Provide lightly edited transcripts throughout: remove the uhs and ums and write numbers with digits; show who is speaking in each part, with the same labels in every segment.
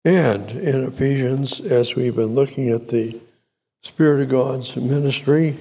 Speaker 1: And in Ephesians, as we've been looking at the Spirit of God's ministry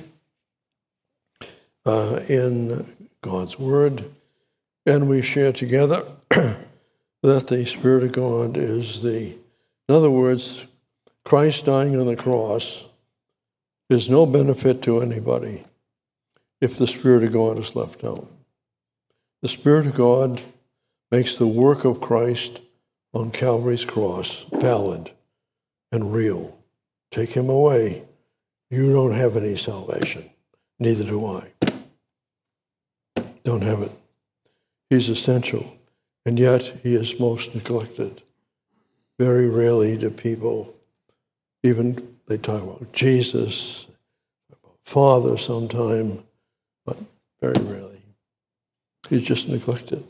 Speaker 1: in God's Word, and we share together that the Spirit of God is in other words, Christ dying on the cross is no benefit to anybody if the Spirit of God is left out. The Spirit of God makes the work of Christ on Calvary's cross valid and real. Take him away, you don't have any salvation. Neither do I. Don't have it. He's essential, and yet he is most neglected. Very rarely do people, even they talk about Jesus, about Father sometime, but very rarely. He's just neglected.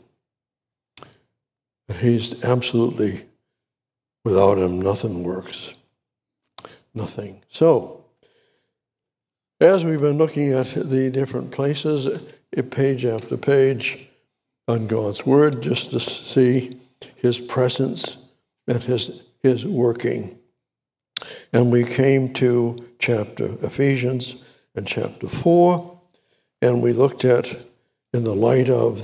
Speaker 1: He's absolutely, without him, nothing works. Nothing. So, as we've been looking at the different places, page after page on God's Word, just to see his presence and his working. And we came to Ephesians and chapter 4, and we looked at, in the light of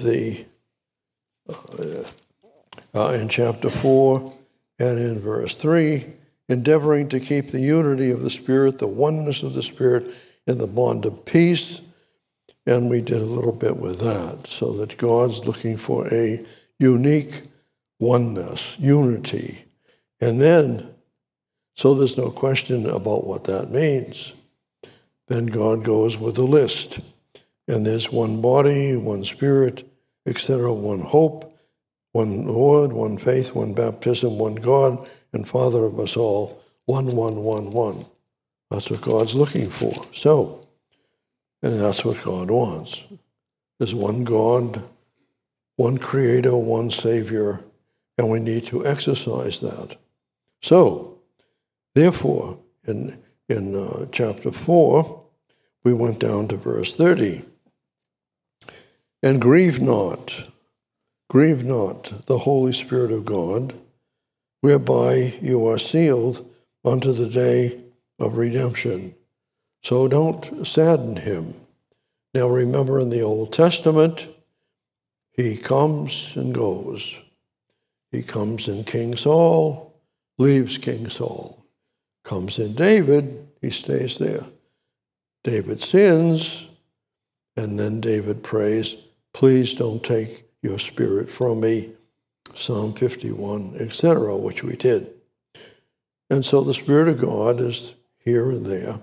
Speaker 1: in chapter 4 and in verse 3, endeavoring to keep the unity of the Spirit, the oneness of the Spirit in the bond of peace. And we did a little bit with that, so that God's looking for a unique oneness, unity. And then, so there's no question about what that means. Then God goes with a list. And there's one body, one Spirit, etc., one hope, one Lord, one faith, one baptism, one God and Father of us all, one. That's what God's looking for. So, and that's what God wants. There's one God, one Creator, one Savior, and we need to exercise that. So, therefore, in chapter 4, we went down to verse 30. And grieve not the Holy Spirit of God, whereby you are sealed unto the day of redemption. So don't sadden him. Now remember, in the Old Testament, he comes and goes. He comes in King Saul, leaves King Saul. Comes in David, he stays there. David sins, and then David prays, please don't take your spirit from me, Psalm 51, etc., which we did. And so the Spirit of God is here and there.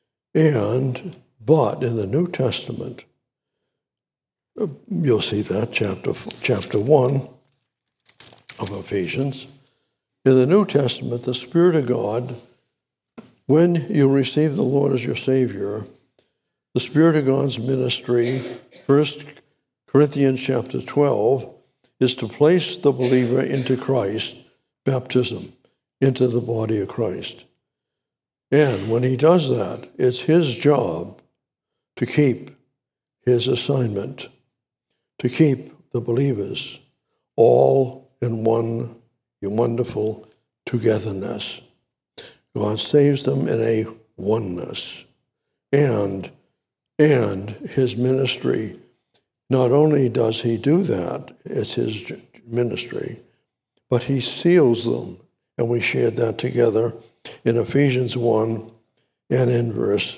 Speaker 1: But in the New Testament, you'll see that, chapter 1 of Ephesians. In the New Testament, the Spirit of God, when you receive the Lord as your Savior, the Spirit of God's ministry, 1 Corinthians chapter 12, is to place the believer into Christ, baptism, into the body of Christ. And when he does that, it's his job to keep his assignment, to keep the believers all in one wonderful togetherness. God saves them in a oneness. And his ministry, not only does he do that, it's his ministry, but he seals them. And we shared that together in Ephesians 1 and in verse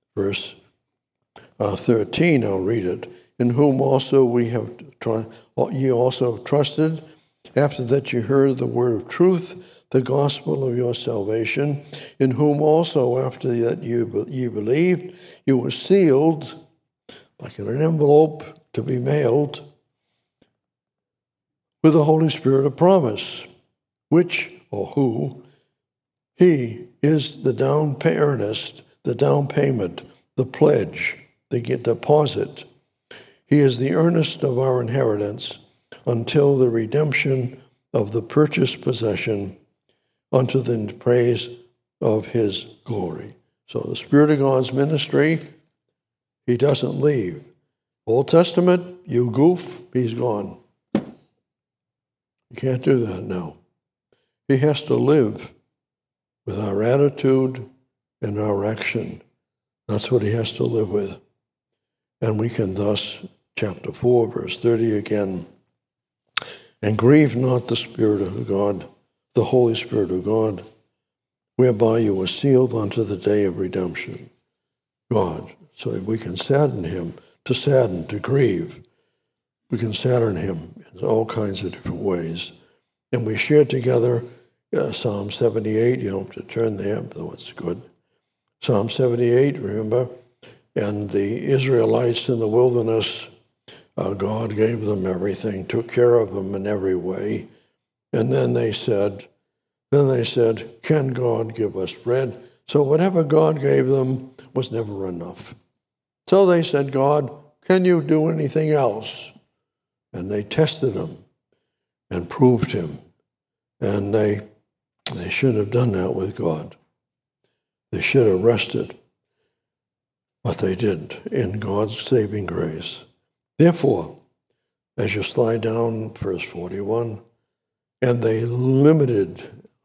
Speaker 1: 13. I'll read it. In whom also ye also trusted, after that you heard the word of truth, the gospel of your salvation, in whom also after that you believed, you were sealed, like in an envelope to be mailed, with the Holy Spirit of promise, which, or who, he is the down earnest, the down payment, the pledge, the deposit. He is the earnest of our inheritance until the redemption of the purchased possession unto the praise of his glory. So the Spirit of God's ministry, he doesn't leave. Old Testament, you goof, he's gone. You can't do that now. He has to live with our attitude and our action. That's what he has to live with. And we can thus, chapter 4, verse 30 again, and grieve not the Spirit of God, the Holy Spirit of God, whereby you were sealed unto the day of redemption. God. So we can sadden him, to grieve. We can sadden him in all kinds of different ways. And we share together Psalm 78. You don't have to turn there, though it's good. Psalm 78, remember? And the Israelites in the wilderness, God gave them everything, took care of them in every way. And then they said, can God give us bread? So whatever God gave them was never enough. So they said, God, can you do anything else? And they tested him and proved him. And they shouldn't have done that with God. They should have rested, but they didn't in God's saving grace. Therefore, as you slide down verse 41, and they limited,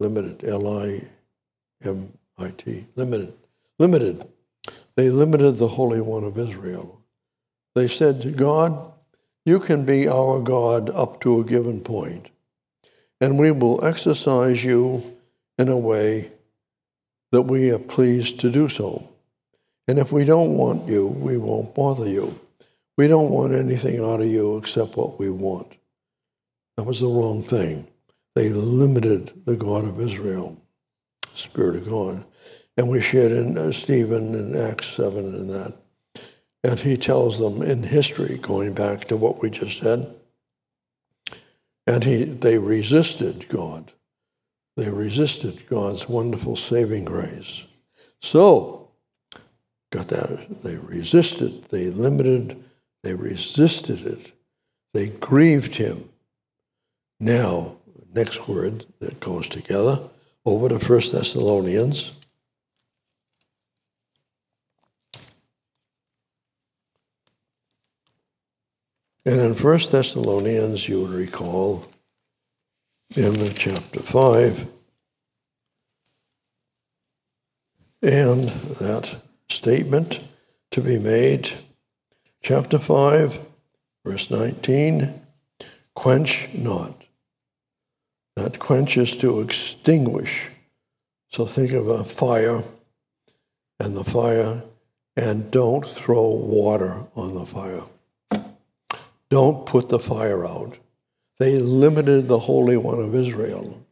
Speaker 1: L-I-M-I-T, limited. They limited the Holy One of Israel. They said to God, you can be our God up to a given point, and we will exercise you in a way that we are pleased to do so. And if we don't want you, we won't bother you. We don't want anything out of you except what we want. That was the wrong thing. They limited the God of Israel, Spirit of God. And we shared in Stephen in Acts 7 and that. And he tells them in history, going back to what we just said, and they resisted God. They resisted God's wonderful saving grace. So, got that? They resisted, they limited, they resisted it. They grieved him. Now, next word that goes together, over to 1 Thessalonians. And in 1 Thessalonians, you would recall, in chapter 5, and that statement to be made, chapter 5, verse 19, quench not. That quench is to extinguish. So think of a fire, and don't throw water on the fire. Don't put the fire out. They limited the Holy One of Israel.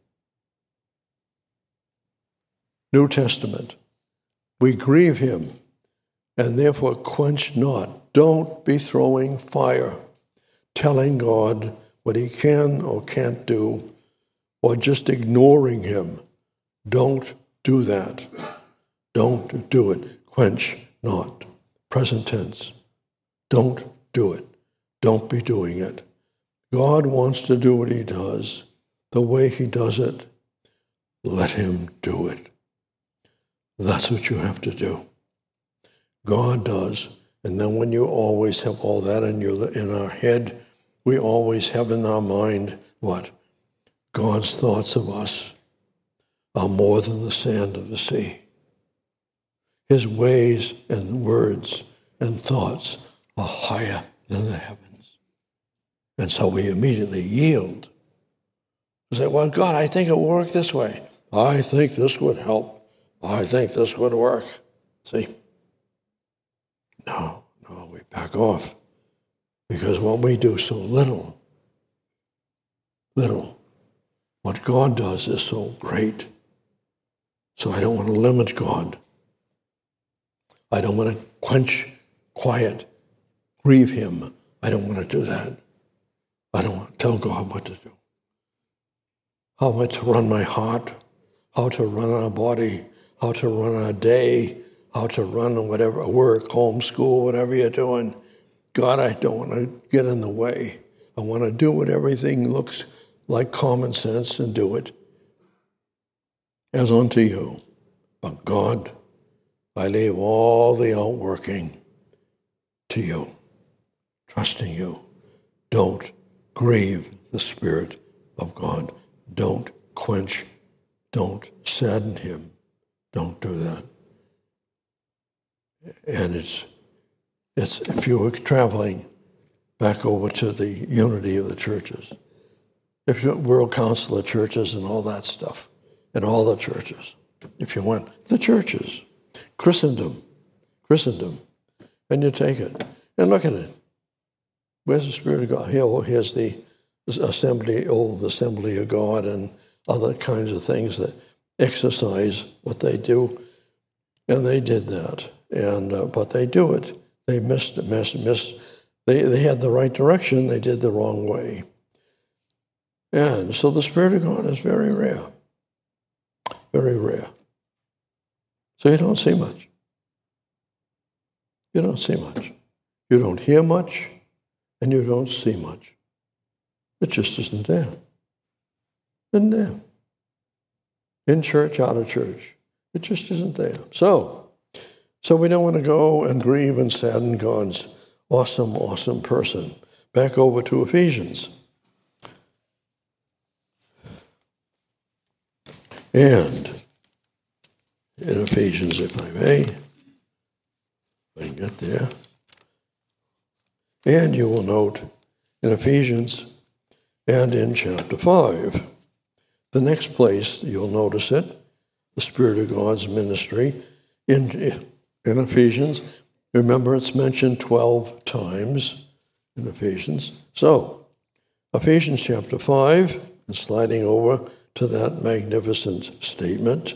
Speaker 1: New Testament. We grieve him, and therefore quench not. Don't be throwing fire, telling God what he can or can't do, or just ignoring him. Don't do that. Don't do it. Quench not. Present tense. Don't do it. Don't be doing it. God wants to do what he does, the way he does it. Let him do it. That's what you have to do. God does. And then when you always have all that in our head, we always have in our mind what? God's thoughts of us are more than the sand of the sea. His ways and words and thoughts are higher than the heavens. And so we immediately yield. We say, well, God, I think it will work this way. I think this would help. I think this would work. See? No, we back off. Because what we do so little, what God does is so great. So I don't want to limit God. I don't want to quench, quiet, grieve him. I don't want to do that. I don't want to tell God what to do. How to run my heart, how to run our body, how to run our day, how to run whatever, work, homeschool, whatever you're doing. God, I don't want to get in the way. I want to do what everything looks like common sense and do it as unto you. But God, I leave all the outworking to you, trusting you. Don't grieve the Spirit of God. Don't quench Don't sadden him. Don't do that. And it's if you were traveling back over to the unity of the churches, if you World Council of Churches and all that stuff, and all the churches, if you went, the churches, Christendom, and you take it, and look at it. Where's the Spirit of God? Here's the old Assembly of God and other kinds of things that exercise what they do, and they did that. And but they do it. They missed. They had the right direction. They did the wrong way. And so the Spirit of God is very rare. Very rare. So you don't see much. You don't see much. You don't hear much, and you don't see much. It just isn't there. Isn't there. In church, out of church. It just isn't there. So we don't want to go and grieve and sadden God's awesome, awesome person. Back over to Ephesians. And in Ephesians, if I may, if I can get there. And you will note in Ephesians and in chapter 5, the next place you'll notice it, the Spirit of God's ministry in Ephesians. Remember, it's mentioned 12 times in Ephesians. So, Ephesians chapter 5, and sliding over to that magnificent statement.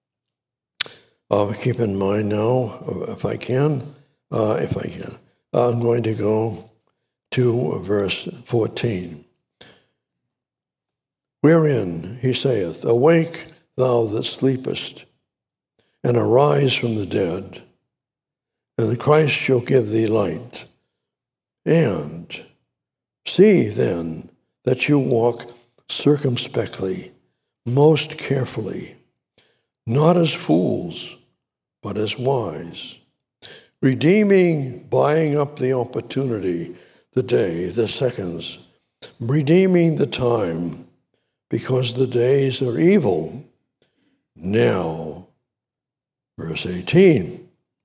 Speaker 1: Keep in mind now, if I can, I'm going to go to verse 14. Wherein he saith, Awake, thou that sleepest, and arise from the dead, and the Christ shall give thee light. And see then that you walk circumspectly, most carefully, not as fools, but as wise, buying up the opportunity, the day, the seconds, redeeming the time, because the days are evil. Now, verse 18,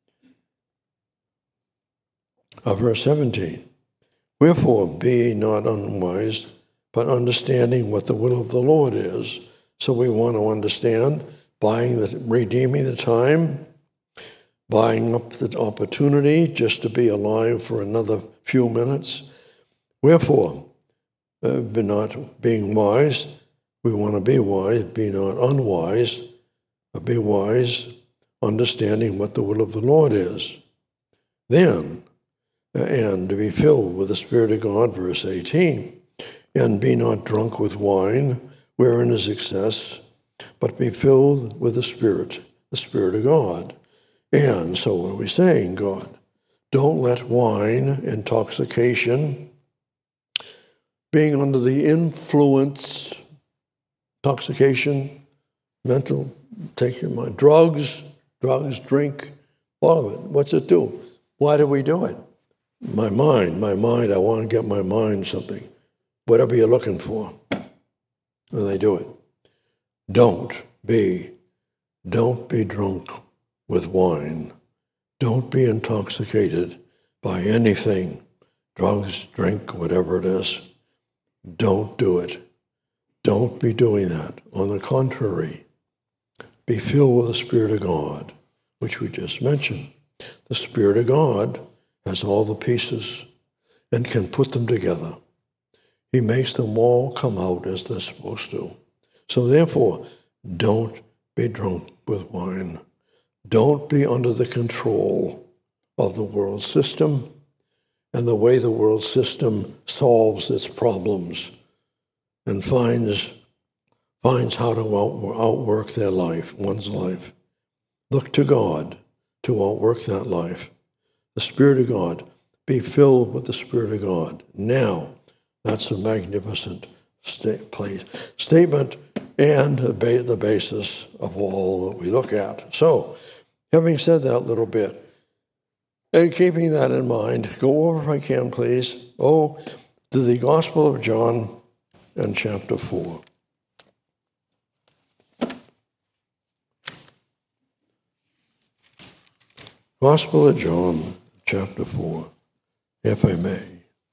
Speaker 1: verse 17, Wherefore be ye not unwise, but understanding what the will of the Lord is. So we want to understand redeeming the time, buying up the opportunity just to be alive for another few minutes. Wherefore, be not being wise, we want to be wise, be not unwise, but be wise, understanding what the will of the Lord is. Then, and to be filled with the Spirit of God, verse 18, and be not drunk with wine, wherein is excess, but be filled with the Spirit of God. And so what are we saying, God? Don't let wine, intoxication, being under the influence, intoxication, mental, take your mind, drugs, drink, all of it. What's it do? Why do we do it? My mind, I want to get my mind something, whatever you're looking for. And they do it. Don't be drunk with wine. Don't be intoxicated by anything, drugs, drink, whatever it is. Don't do it. Don't be doing that. On the contrary, be filled with the Spirit of God, which we just mentioned. The Spirit of God has all the pieces and can put them together. He makes them all come out as they're supposed to. So therefore, don't be drunk with wine. Don't be under the control of the world system and the way the world system solves its problems and finds how to outwork their life, one's life. Look to God to outwork that life. The Spirit of God. Be filled with the Spirit of God. Now, that's a magnificent statement and the basis of all that we look at. So, having said that little bit, and keeping that in mind, go over, if I can, please, to the Gospel of John and chapter 4. Gospel of John, chapter 4, if I may.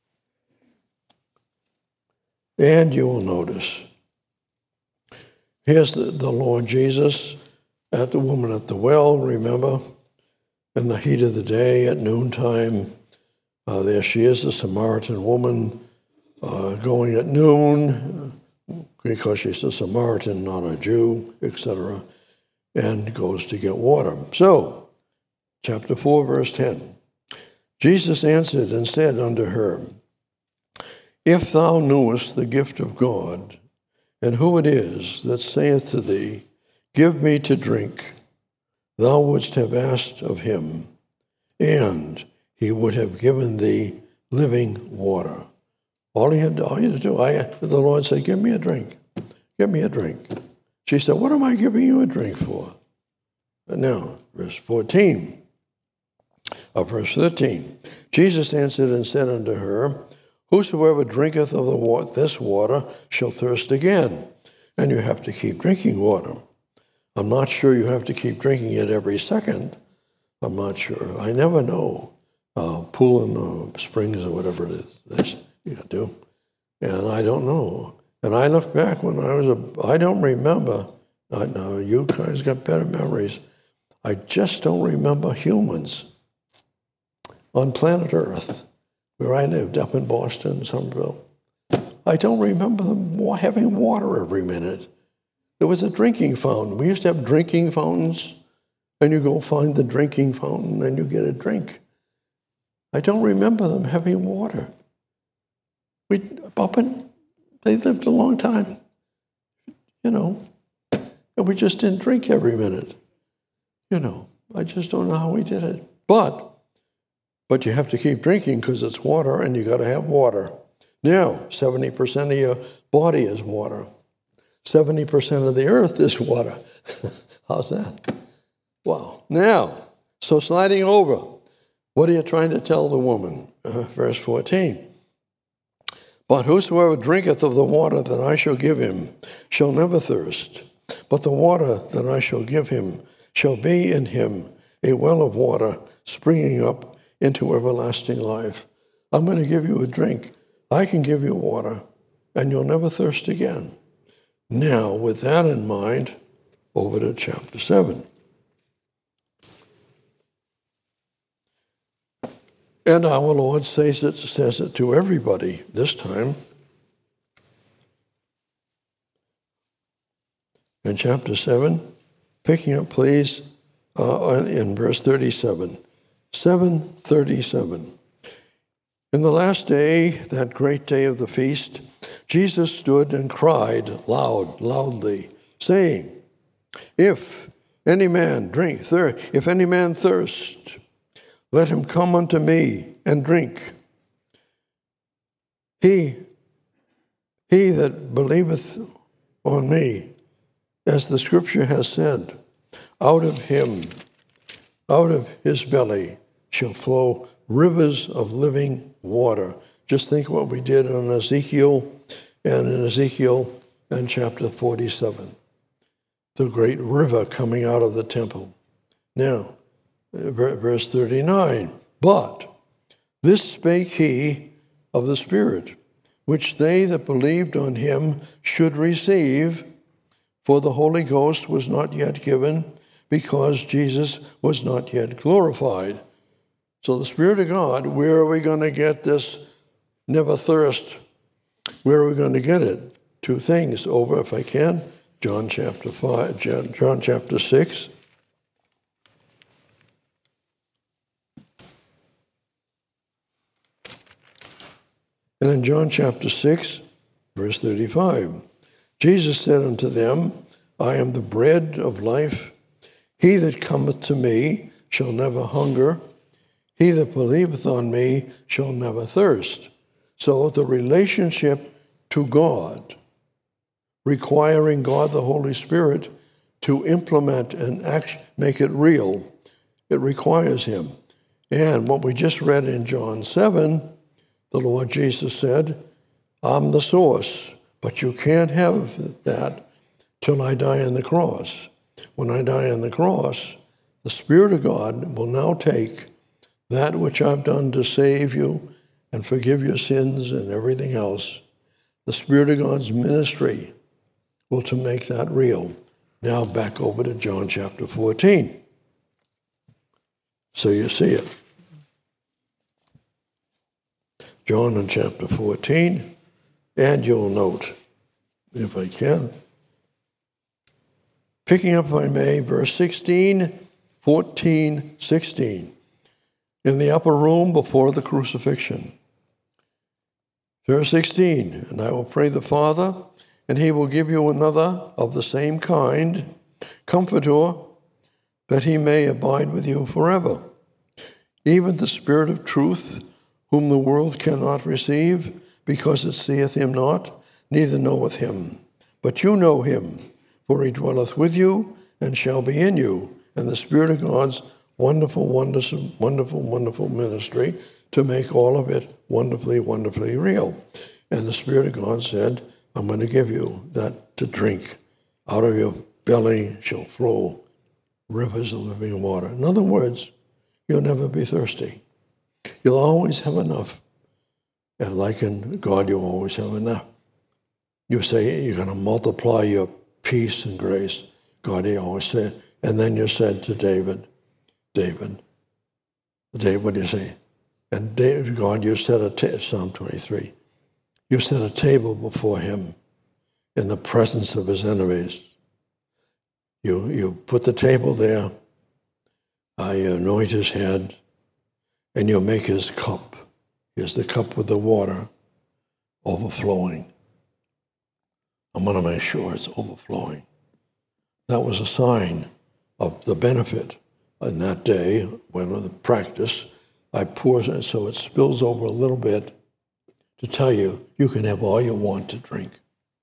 Speaker 1: And you will notice, here's the Lord Jesus at the woman at the well, remember, in the heat of the day at noontime. There she is, a Samaritan woman, going at noon, because she's a Samaritan, not a Jew, etc., and goes to get water. So, chapter 4, verse 10. Jesus answered and said unto her, If thou knewest the gift of God, and who it is that saith to thee, Give me to drink, thou wouldst have asked of him, and he would have given thee living water. All you had to do, the Lord said, Give me a drink. Give me a drink. She said, What am I giving you a drink for? And now, verse 13. Verse 13. Jesus answered and said unto her, Whosoever drinketh of this water shall thirst again. And you have to keep drinking water. I'm not sure you have to keep drinking it every second. I'm not sure. I never know. Pool and springs or whatever it is you got to do. And I don't know. And I look back when I don't remember. Now, you guys got better memories. I just don't remember humans on planet Earth, where I lived up in Boston, Somerville. I don't remember them having water every minute. There was a drinking fountain. We used to have drinking fountains, and you go find the drinking fountain, and you get a drink. I don't remember them having water. They lived a long time, and we just didn't drink every minute. I just don't know how we did it. But you have to keep drinking because it's water, and you got to have water. Now, 70% of your body is water. 70% of the earth is water. How's that? Wow. Now, so sliding over, what are you trying to tell the woman? Verse 14. But whosoever drinketh of the water that I shall give him shall never thirst. But the water that I shall give him shall be in him a well of water springing up into everlasting life. I'm going to give you a drink. I can give you water, and you'll never thirst again. Now, with that in mind, over to chapter 7. And our Lord says it to everybody this time. In chapter 7, picking up, please, in verse 37. 7:37. In the last day, that great day of the feast, Jesus stood and cried loudly, saying, If any man thirst, let him come unto me and drink. He that believeth on me, as the scripture has said, out of his belly shall flow rivers of living water. Just think what we did in Ezekiel and chapter 47. The great river coming out of the temple. Now, verse 39. But this spake he of the Spirit, which they that believed on him should receive, for the Holy Ghost was not yet given, because Jesus was not yet glorified. So the Spirit of God, where are we going to get this never thirst? Where are we going to get it? Two things over, if I can. John chapter 6. And in John chapter 6, verse 35, Jesus said unto them, I am the bread of life. He that cometh to me shall never hunger. He that believeth on me shall never thirst. So the relationship to God, requiring God the Holy Spirit to implement and make it real, it requires him. And what we just read in John 7, the Lord Jesus said, I'm the source, but you can't have that till I die on the cross. When I die on the cross, the Spirit of God will now take that which I've done to save you and forgive your sins and everything else. The Spirit of God's ministry will to make that real. Now back over to John chapter 14. So you see it. John in chapter 14, and you'll note, if I can, picking up, if I may, verse 16, 14, 16, in the upper room before the crucifixion. Verse 16, and I will pray the Father, and he will give you another of the same kind, Comforter, that he may abide with you forever. Even the Spirit of truth, whom the world cannot receive, because it seeth him not, neither knoweth him. But you know him, for he dwelleth with you, and shall be in you. And the Spirit of God's wonderful ministry to make all of it wonderfully, wonderfully real. And the Spirit of God said, I'm going to give you that to drink. Out of your belly shall flow rivers of living water. In other words, you'll never be thirsty. You'll always have enough. And like in God, you'll always have enough. You say you're going to multiply your peace and grace. God, he always said. And then you said to David, what do you say? And David, God, you set Psalm 23. You set a table before him in the presence of his enemies. You put the table there. You anoint his head, and you make his cup. Here's the cup with the water overflowing. I'm going to make sure it's overflowing. That was a sign of the benefit. In that day, when in the practice, I pour it so it spills over a little bit to tell you, you can have all you want to drink.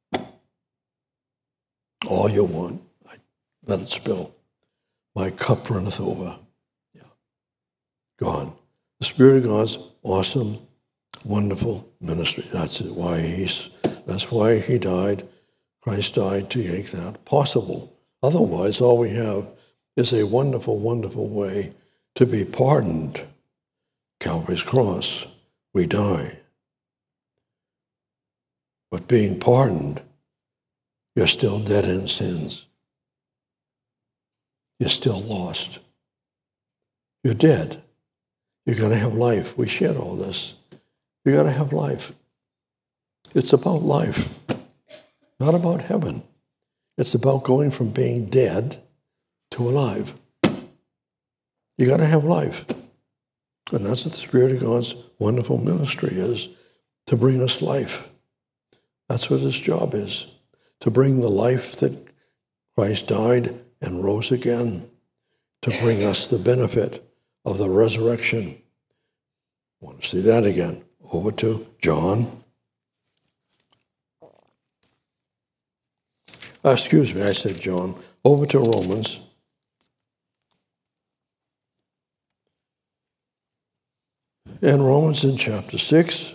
Speaker 1: All you want. I let it spill. My cup runneth over. Yeah. Gone. The Spirit of God's awesome, wonderful ministry. That's why he died. Christ died to make that possible. Otherwise, all we have is a wonderful, wonderful way to be pardoned. Calvary's cross, we die. But being pardoned, you're still dead in sins. You're still lost. You're dead. You're going to have life. We shared all this. You're going to have life. It's about life, not about heaven. It's about going from being dead to alive. You got to have life. And that's what the Spirit of God's wonderful ministry is, to bring us life. That's what his job is, to bring the life that Christ died and rose again, to bring us the benefit of the resurrection. I want to see that again. Over to John. Excuse me, I said John. Over to Romans. And Romans in chapter 6.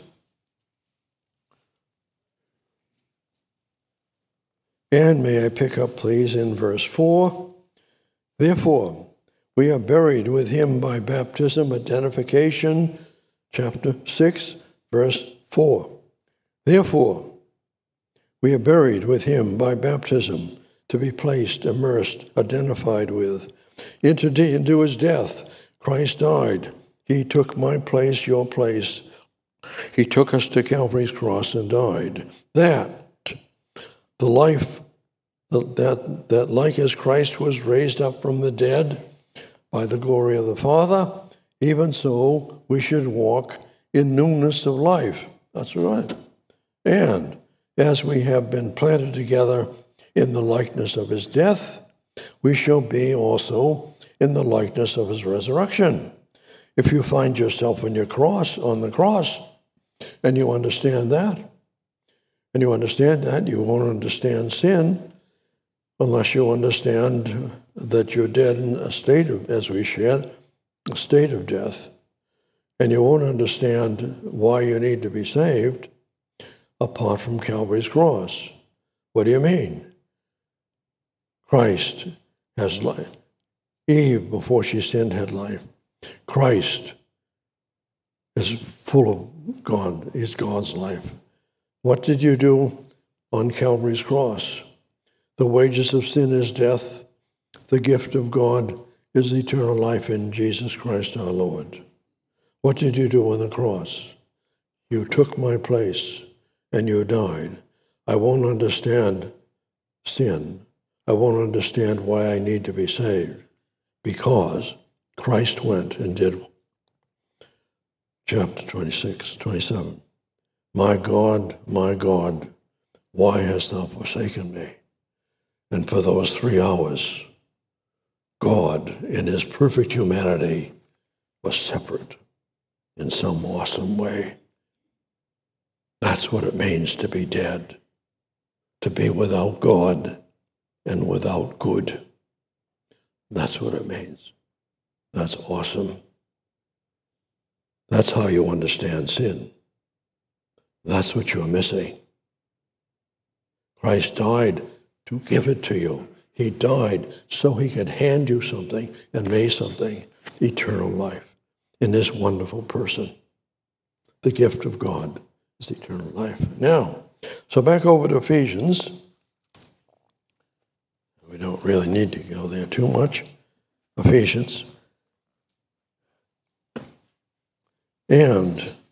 Speaker 1: And may I pick up, please, in verse 4. Therefore, we are buried with him by baptism, identification, chapter 6, verse 4. Therefore, we are buried with him by baptism, to be placed, immersed, identified with, into his death. Christ died. He took my place, your place. He took us to Calvary's cross and died. That the life, that like as Christ was raised up from the dead by the glory of the Father, even so we should walk in newness of life. That's right. And as we have been planted together in the likeness of his death, we shall be also in the likeness of his resurrection. If you find yourself on the cross, and you understand that, you won't understand sin unless you understand that you're dead in a state of, as we shared, a state of death. And you won't understand why you need to be saved apart from Calvary's cross. What do you mean? Christ has life. Eve, before she sinned, had life. Christ is full of God. He's God's life. What did you do on Calvary's cross? The wages of sin is death. The gift of God is eternal life in Jesus Christ our Lord. What did you do on the cross? You took my place and you died. I won't understand sin. I won't understand why I need to be saved, because Christ went and did. Chapter 26, 27. My God, why hast thou forsaken me? And for those 3 hours, God, in his perfect humanity, was separate in some awesome way. That's what it means to be dead, to be without God and without good. That's what it means. That's awesome. That's how you understand sin. That's what you're missing. Christ died to give it to you. He died so he could hand you something and make something, eternal life, in this wonderful person. The gift of God is eternal life. Now, so back over to Ephesians. We don't really need to go there too much. Ephesians. And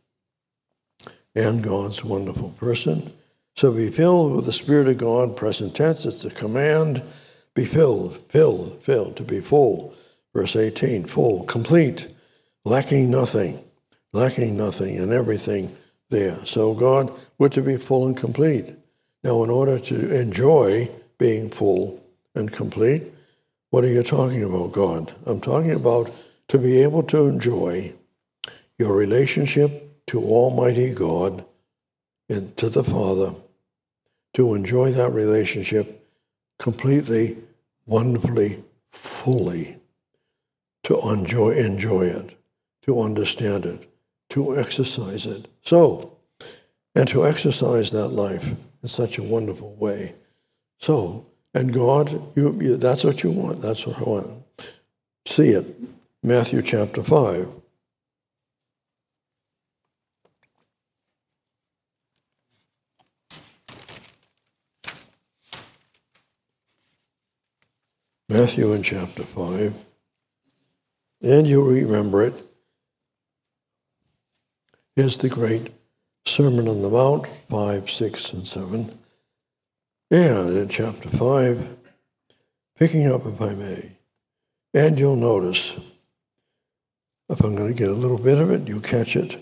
Speaker 1: God's wonderful person. So be filled with the Spirit of God, present tense, it's a command. Be filled, to be full. Verse 18, full, complete, lacking nothing and everything there. So God, we're to be full and complete. Now, in order to enjoy being full and complete, what are you talking about, God? I'm talking about to be able to enjoy your relationship to Almighty God and to the Father, to enjoy that relationship completely, wonderfully, fully, to enjoy it, to understand it, to exercise it. So, and to exercise that life in such a wonderful way. So, and God, you that's what you want. That's what I want. See it. Matthew chapter 5. Matthew in chapter 5. And you remember it. Here's the great Sermon on the Mount, 5, 6, and 7. And in chapter 5, picking up, if I may, and you'll notice, if I'm going to get a little bit of it, you catch it,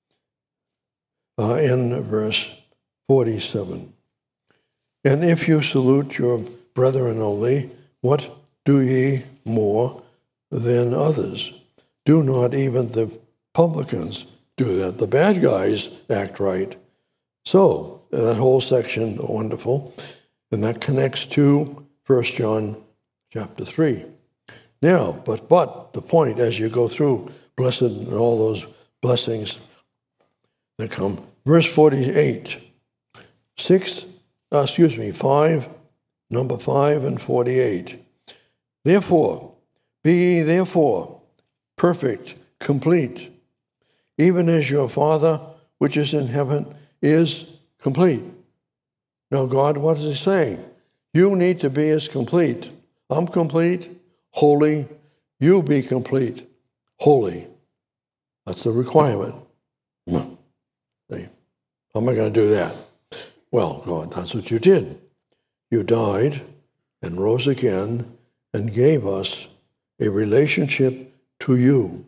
Speaker 1: in verse 47. And if you salute your brethren only, what do ye more than others? Do not even the publicans do that? The bad guys act right. So, that whole section, wonderful, and that connects to 1 John chapter 3. Now, but the point, as you go through blessed and all those blessings that come, verse 48, 5, number 5 and 48. Therefore, be ye therefore perfect, complete, even as your Father which is in heaven is complete. Now, God, what is he saying? You need to be as complete. I'm complete, holy. You be complete, holy. That's the requirement. See, how am I going to do that? Well, God, that's what you did. You died and rose again and gave us a relationship to you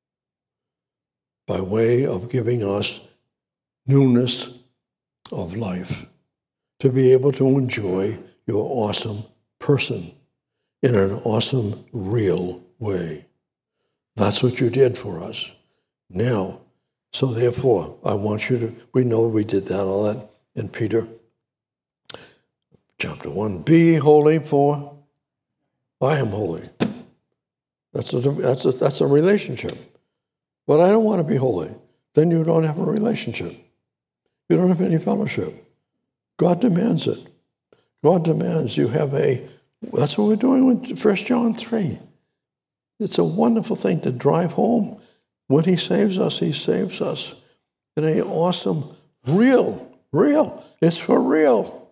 Speaker 1: by way of giving us newness of life, to be able to enjoy your awesome person in an awesome, real way. That's what you did for us. Now, so therefore, I want you to, we know we did that, all that in Peter chapter 1. Be holy, for I am holy. That's a relationship. But I don't want to be holy. Then you don't have a relationship. You don't have any fellowship. God demands it. God demands you have that's what we're doing with 1 John 3. It's a wonderful thing to drive home. When he saves us in an awesome, real. It's for real.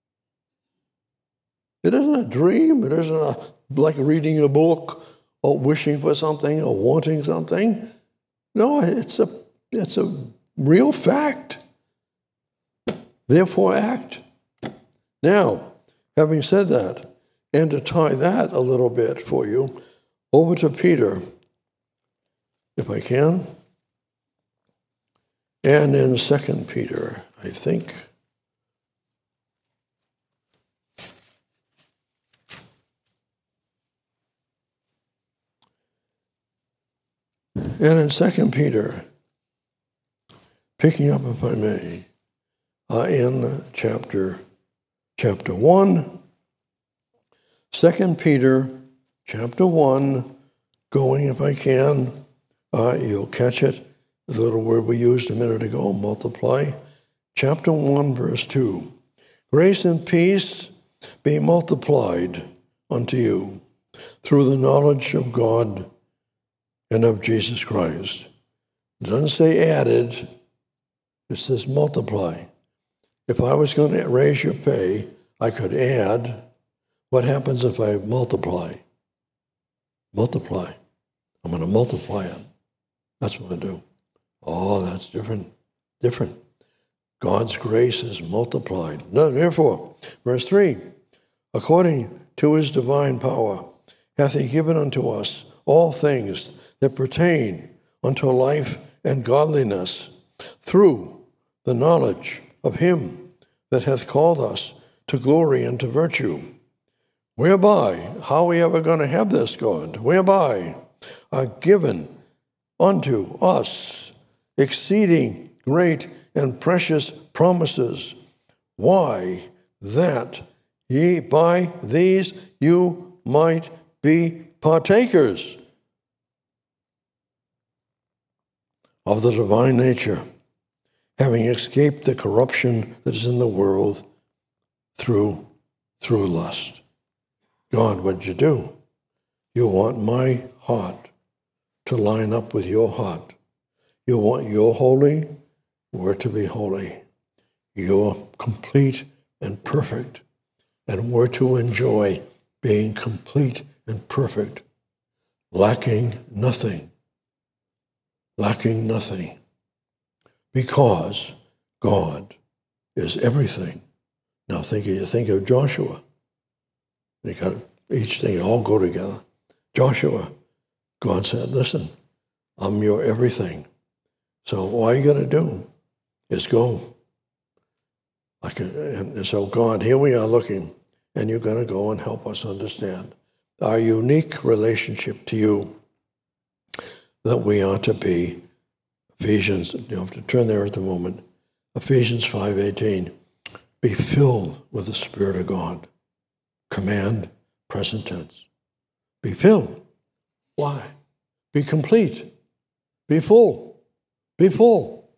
Speaker 1: It isn't a dream. It isn't like reading a book or wishing for something or wanting something. No, it's a real fact. Therefore, act. Now, having said that, and to tie that a little bit for you, over to Peter, if I can. And in 2 Peter, I think. And in 2 Peter, picking up, if I may, in chapter 1, 2 Peter chapter 1, going, if I can, you'll catch it. The little word we used a minute ago, multiply. Chapter 1, verse 2. Grace and peace be multiplied unto you through the knowledge of God and of Jesus Christ. It doesn't say added, it says multiply. If I was going to raise your pay, I could add. What happens if I multiply? Multiply. I'm going to multiply it. That's what I do. Oh, that's different. God's grace is multiplied. No, therefore, verse 3, according to his divine power, hath he given unto us all things that pertain unto life and godliness, through the knowledge of him that hath called us to glory and to virtue, whereby, how are we ever going to have this, God? Whereby are given unto us exceeding great and precious promises. Why? That ye by these you might be partakers of the divine nature, having escaped the corruption that is in the world through lust. God, what'd you do? You want my heart to line up with your heart. You want your holy, we're to be holy. You're complete and perfect, and we're to enjoy being complete and perfect, lacking nothing, because God is everything. Now think of Joshua. You got each thing all go together. Joshua, God said, listen, I'm your everything. So all you got to do is go. And so God, here we are looking, and you're going to go and help us understand our unique relationship to you, that we are to be, Ephesians, you have to turn there at the moment, Ephesians 5:18, be filled with the Spirit of God. Command, present tense. Be filled. Why? Be complete. Be full. Be full.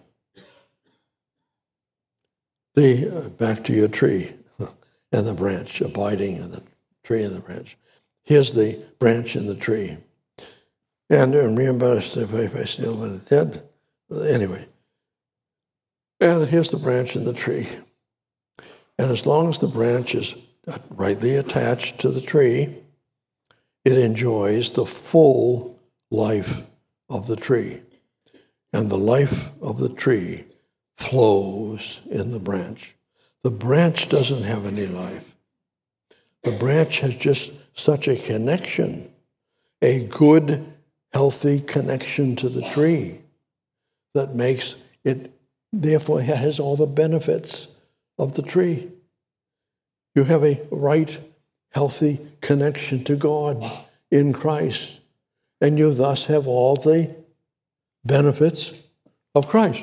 Speaker 1: Back to your tree and the branch, abiding in the tree and the branch. Here's the branch and the tree. And remember, if I still let it dead, anyway. And here's the branch and the tree. And as long as the branch is rightly attached to the tree, it enjoys the full life of the tree. And the life of the tree flows in the branch. The branch doesn't have any life. The branch has just such a connection, a good, healthy connection to the tree that makes it, therefore, it has all the benefits of the tree. You have a right, healthy connection to God in Christ, and you thus have all the benefits of Christ,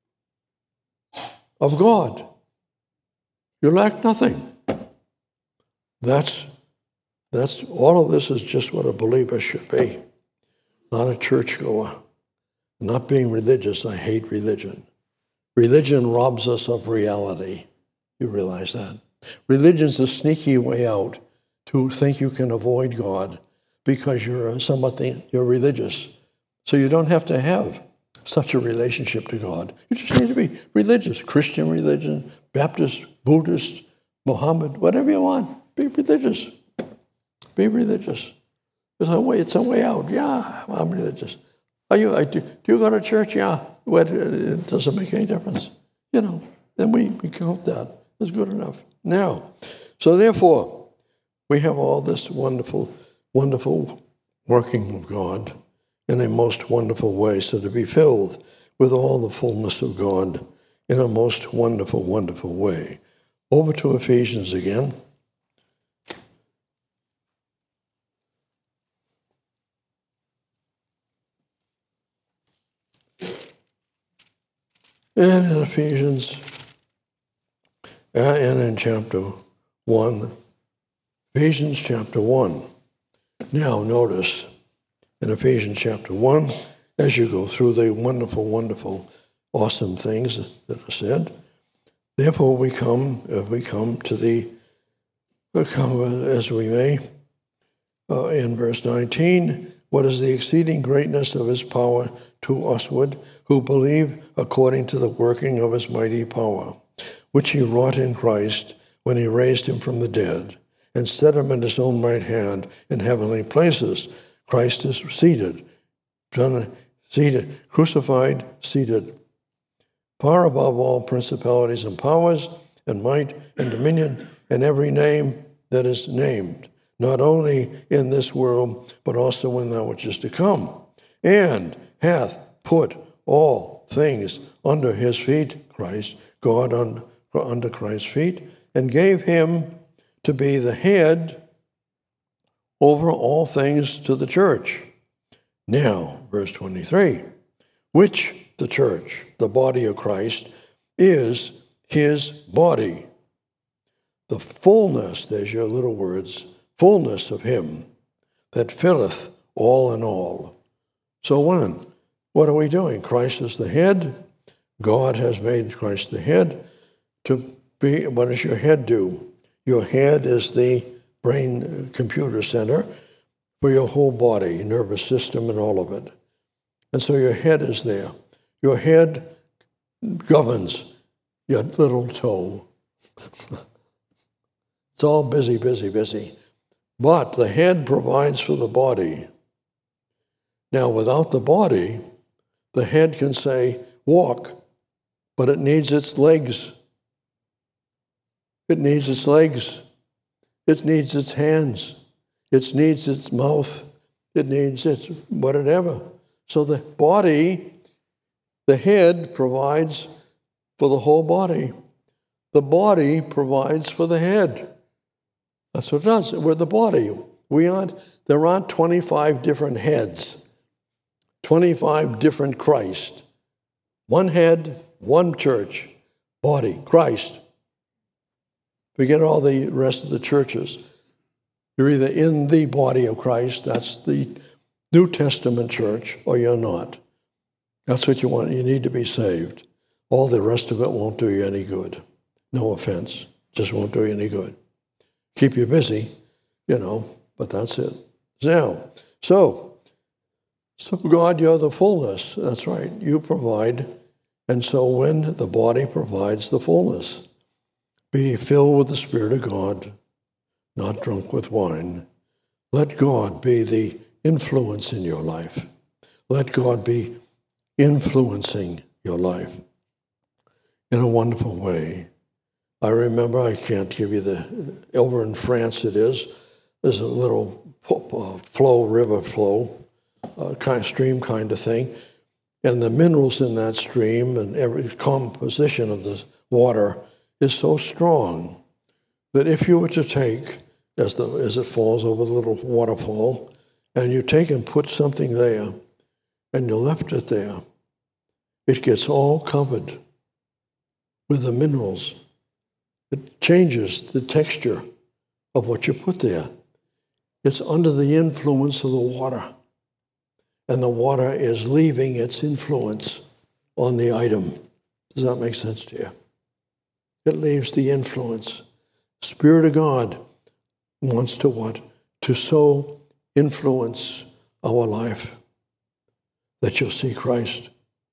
Speaker 1: of God. You lack nothing. That's all of this is just what a believer should be, not a churchgoer, not being religious. I hate religion. Religion robs us of reality. You realize that? Religion's a sneaky way out to think you can avoid God because you're religious. So you don't have to have such a relationship to God. You just need to be religious. Christian religion, Baptist, Buddhist, Mohammed, whatever you want. Be religious. Be religious. It's a way out. Yeah, I'm religious. Do you go to church? Yeah. Well, it doesn't make any difference. Then we count that as good enough. Now, so therefore, we have all this wonderful, wonderful working of God in a most wonderful way. So to be filled with all the fullness of God in a most wonderful, wonderful way. Over to Ephesians again. And in Ephesians, and in chapter 1, Ephesians chapter 1. Now notice, in Ephesians chapter 1, as you go through the wonderful, wonderful, awesome things that are said, therefore we come to as we may, in verse 19, what is the exceeding greatness of his power to usward, who believe according to the working of his mighty power, which he wrought in Christ when he raised him from the dead, and set him at his own right hand in heavenly places. Christ is seated, crucified, seated, far above all principalities and powers and might and dominion and every name that is named, not only in this world, but also in that which is to come, and hath put all things under his feet, Christ, God under Christ's feet, and gave him to be the head over all things to the church. Now, verse 23, which the church, the body of Christ, is his body. The fullness, there's your little words, fullness of him that filleth all in all. So what are we doing? Christ is the head. God has made Christ the head to be. What does your head do? Your head is the brain computer center for your whole body, nervous system, and all of it. And so your head is there. Your head governs your little toe. It's all busy, busy, busy. But the head provides for the body. Now, without the body, the head can say, walk, but it needs its legs. It needs its legs. It needs its hands. It needs its mouth. It needs its whatever. So the body, the head provides for the whole body. The body provides for the head. That's what it does. We're the body. There aren't 25 different heads, 25 different Christ. One head, one church, body, Christ. Forget all the rest of the churches. You're either in the body of Christ, that's the New Testament church, or you're not. That's what you want. You need to be saved. All the rest of it won't do you any good. No offense. Just won't do you any good. Keep you busy, but that's it. Now, so God, you're the fullness. That's right. You provide. And so when the body provides the fullness, be filled with the Spirit of God, not drunk with wine. Let God be the influence in your life. Let God be influencing your life in a wonderful way. I remember, I can't give you over in France there's a little river flow, stream kind of thing, and the minerals in that stream and every composition of the water is so strong that if you were to take, as it falls over the little waterfall, and you take and put something there, and you left it there, it gets all covered with the minerals. It changes the texture of what you put there. It's under the influence of the water, and the water is leaving its influence on the item. Does that make sense to you? It leaves the influence. Spirit of God wants to what? To so influence our life that you'll see Christ.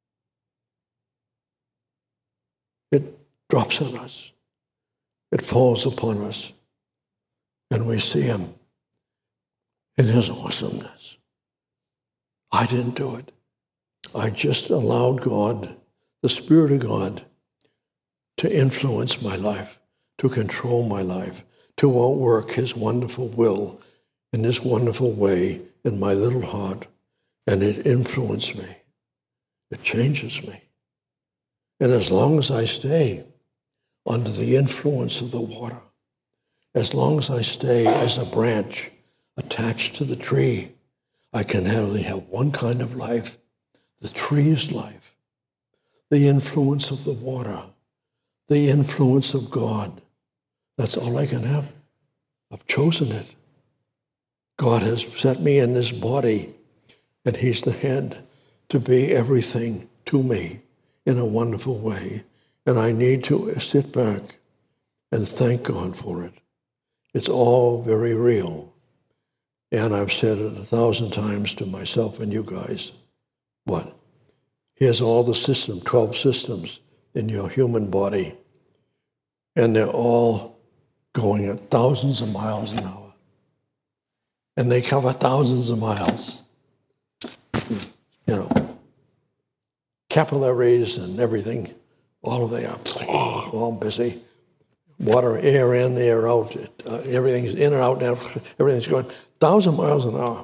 Speaker 1: It drops on us. It falls upon us. And we see him in his awesomeness. I didn't do it. I just allowed God, the Spirit of God, to influence my life, to control my life, to outwork his wonderful will in this wonderful way in my little heart. And it influenced me. It changes me. And as long as I stay under the influence of the water, as long as I stay as a branch attached to the tree, I can only have one kind of life, the tree's life, the influence of the water, the influence of God. That's all I can have. I've chosen it. God has set me in this body, and he's the head to be everything to me in a wonderful way. And I need to sit back and thank God for it. It's all very real. And I've said it 1,000 times to myself and you guys. What? Here's all the systems, 12 systems in your human body. And they're all going at thousands of miles an hour. And they cover thousands of miles. You know, capillaries and everything, all of them are all busy. Water, air in, air out. Everything's in and out now. Everything's going 1,000 miles an hour.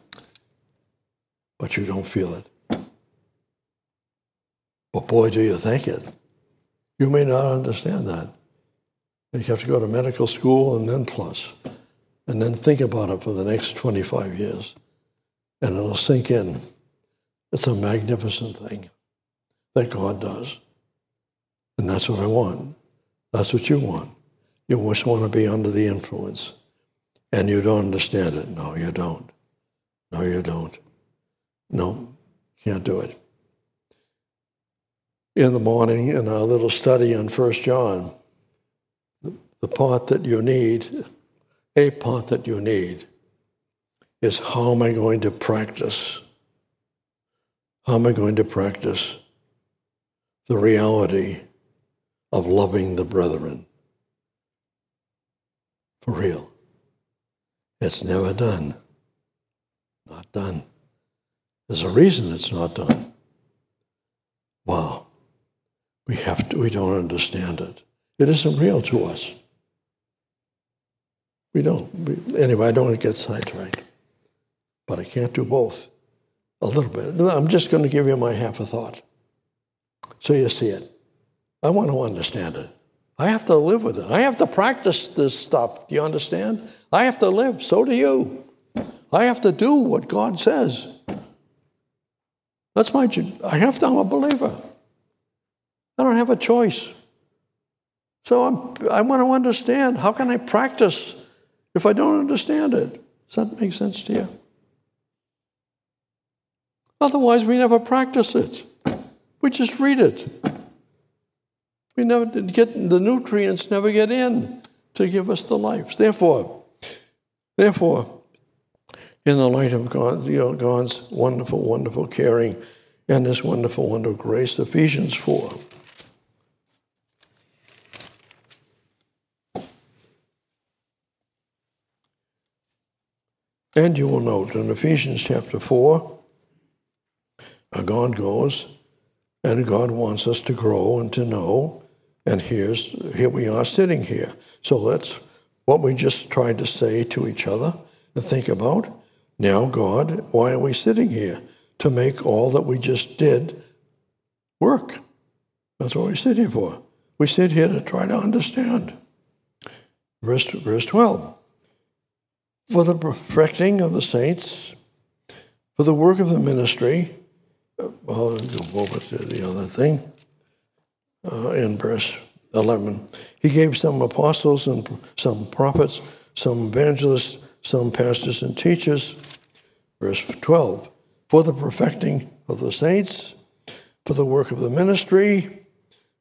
Speaker 1: But you don't feel it. But boy, do you think it. You may not understand that. You have to go to medical school and then plus. And then think about it for the next 25 years. And it'll sink in. It's a magnificent thing that God does. And that's what I want. That's what you want. You just want to be under the influence. And you don't understand it. No, you don't. No, you don't. No, can't do it. In the morning, in our little study on 1 John, the part that you need, a part that you need, is how am I going to practice? How am I going to practice the reality of loving the brethren? For real. It's never done. Not done. There's a reason it's not done. Wow. We don't understand it. It isn't real to us. We don't. Anyway, I don't want to get sidetracked. But I can't do both. A little bit. I'm just going to give you my half a thought. So you see it. I want to understand it. I have to live with it. I have to practice this stuff. Do you understand? I have to live. So do you. I have to do what God says. That's my job. I'm a believer. I don't have a choice. So I want to understand. How can I practice if I don't understand it? Does that make sense to you? Otherwise, we never practice it. We just read it. We never get the nutrients, never get in to give us the life. Therefore, in the light of God's wonderful, wonderful caring and this wonderful, wonderful grace, Ephesians 4. And you will note in Ephesians chapter 4, God goes, and God wants us to grow and to know. And here we are sitting here. So that's what we just tried to say to each other and think about. Now, God, why are we sitting here? To make all that we just did work. That's what we sit here for. We sit here to try to understand. Verse 12. For the perfecting of the saints, for the work of the ministry. Well, I'll go over to the other thing. In verse 11, he gave some apostles and some prophets, some evangelists, some pastors and teachers. Verse 12, for the perfecting of the saints, for the work of the ministry,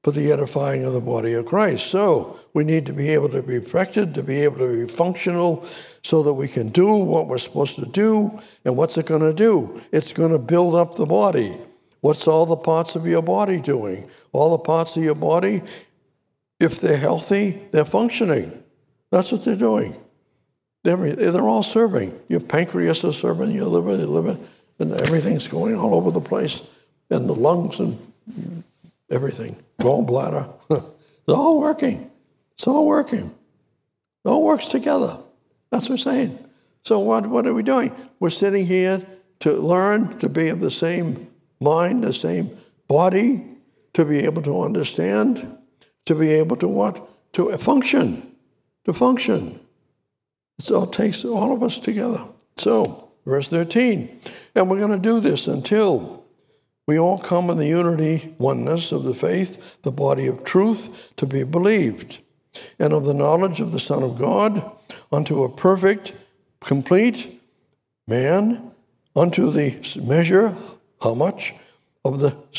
Speaker 1: for the edifying of the body of Christ. So we need to be able to be perfected, to be able to be functional, so that we can do what we're supposed to do. And what's it going to do? It's going to build up the body. What's all the parts of your body doing? All the parts of your body, if they're healthy, they're functioning. That's what they're doing. They're all serving. Your pancreas is serving, your liver, and everything's going all over the place. And the lungs and everything. Gallbladder. They're all working. It's all working. It all works together. That's what we're saying. So what are we doing? We're sitting here to learn, to be of the same mind, the same body, to be able to understand, to be able to what? To function. To function. So it takes all of us together. So, verse 13. And we're going to do this until we all come in the unity, oneness of the faith, the body of truth, to be believed, and of the knowledge of the Son of God, unto a perfect, complete man, unto the measure, how much? Of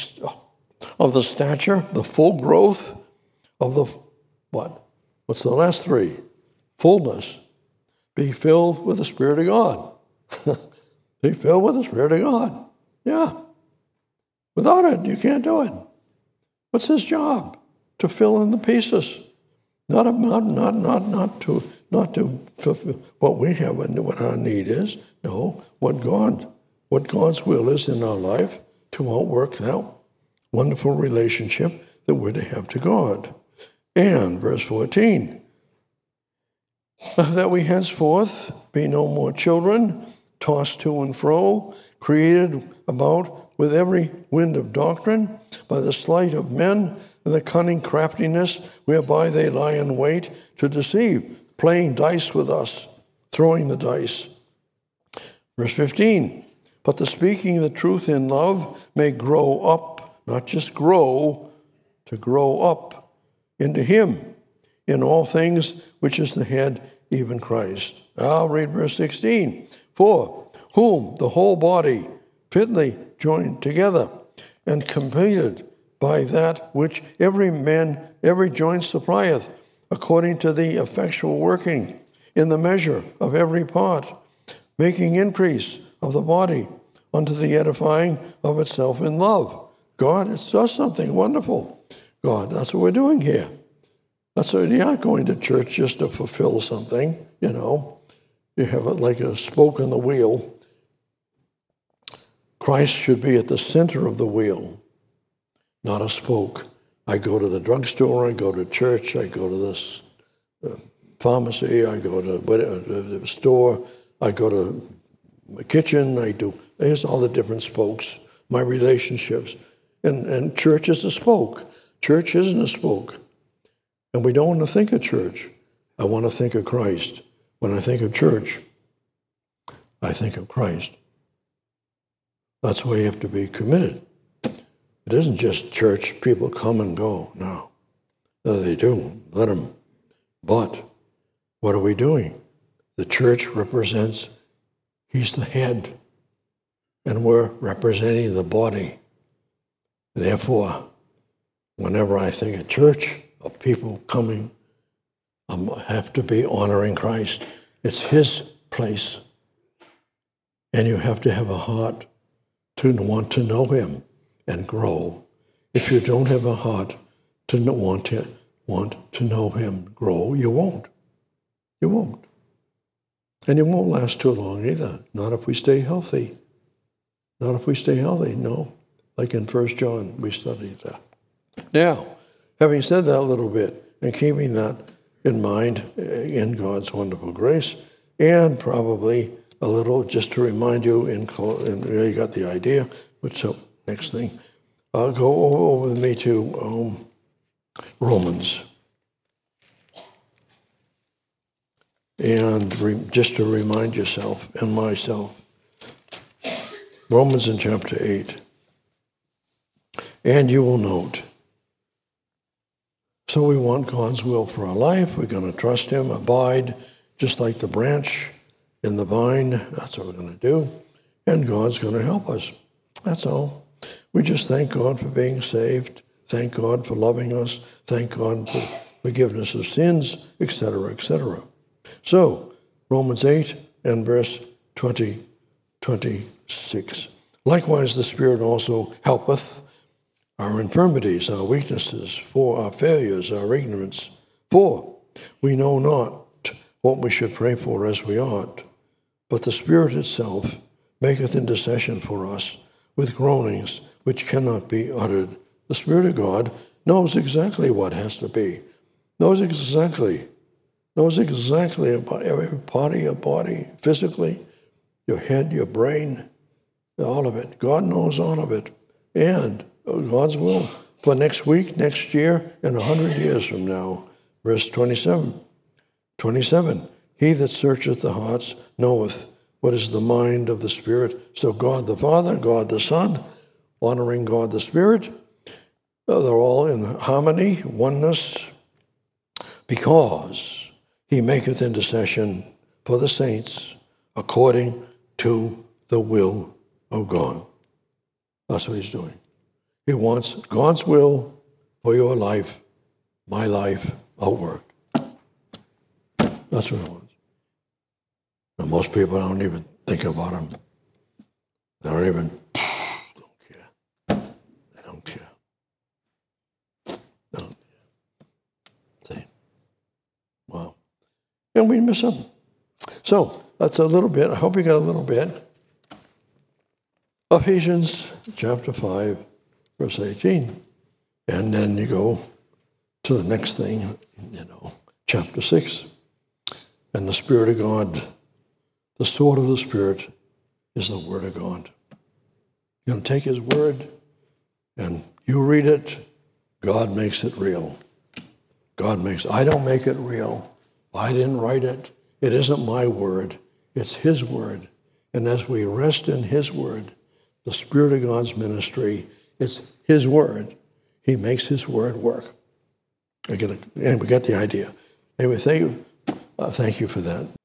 Speaker 1: the stature, the full growth of the, what? What's the last three? Fullness. Be filled with the Spirit of God. Be filled with the Spirit of God. Yeah. Without it, you can't do it. What's his job? To fill in the pieces. Not to fulfill what we have and what our need is. No, what God's will is in our life to outwork that wonderful relationship that we're to have to God. And verse 14, that we henceforth be no more children, tossed to and fro, created about with every wind of doctrine, by the sleight of men and the cunning craftiness whereby they lie in wait to deceive, playing dice with us, throwing the dice. Verse 15, but the speaking the truth in love may grow up, not just grow, to grow up into him in all things, which is the head, even Christ. I'll read verse 16. For whom the whole body fitly joined together and completed by that which every joint supplieth, according to the effectual working in the measure of every part, making increase of the body unto the edifying of itself in love. God, it does something wonderful. God, that's what we're doing here. That's what you're not going to church just to fulfill something, you know. You have it like a spoke in the wheel. Christ should be at the center of the wheel, not a spoke. I go to the drugstore, I go to church, I go to this pharmacy, I go to the store, I go to the kitchen, there's all the different spokes, my relationships. And church is a spoke. Church isn't a spoke. And we don't want to think of church. I want to think of Christ. When I think of church, I think of Christ. That's why you have to be committed. It isn't just church, people come and go. No. They do. Let them. But what are we doing? The church represents, he's the head, and we're representing the body. Therefore, whenever I think of church, of people coming, I have to be honoring Christ. It's his place. And you have to have a heart to want to know him and grow. If you don't have a heart to want to know him, grow, you won't. You won't. And it won't last too long either. Not if we stay healthy. Not if we stay healthy, no. Like in 1 John, we studied that. Now, having said that a little bit, and keeping that in mind in God's wonderful grace, and probably a little just to remind you, you got the idea, so next thing, go over with me to Romans. And just to remind yourself and myself, Romans in chapter 8. And you will note, so we want God's will for our life. We're going to trust him, abide, just like the branch in the vine. That's what we're going to do. And God's going to help us. That's all. We just thank God for being saved. Thank God for loving us. Thank God for forgiveness of sins, etc., etc. So, Romans 8 and verse 26. Likewise, the Spirit also helpeth our infirmities, our weaknesses, for our failures, our ignorance. For we know not what we should pray for as we ought, but the Spirit itself maketh intercession for us with groanings which cannot be uttered. The Spirit of God knows exactly what has to be, knows exactly about every part of your body, physically, your head, your brain, all of it. God knows all of it. And God's will for next week, next year, and 100 years from now. Verse 27. 27. He that searcheth the hearts knoweth what is the mind of the Spirit. So God the Father, God the Son, honoring God the Spirit, they're all in harmony, oneness, because he maketh intercession for the saints according to the will of God. That's what he's doing. He wants God's will for your life, my life, outworked. That's what he wants. Now, most people don't even think about him. They don't care. They don't care. They don't care. See? Wow. And we miss him. So, that's a little bit. I hope you got a little bit. Ephesians chapter 5, verse 18. And then you go to the next thing, chapter 6. And the Spirit of God, the sword of the Spirit, is the Word of God. You're going to take his word, and you read it, God makes it real. I don't make it real. I didn't write it. It isn't my word. It's his word. And as we rest in his word, the Spirit of God's ministry, it's his word. He makes his word work. And we get the idea. Anyway, thank you for that.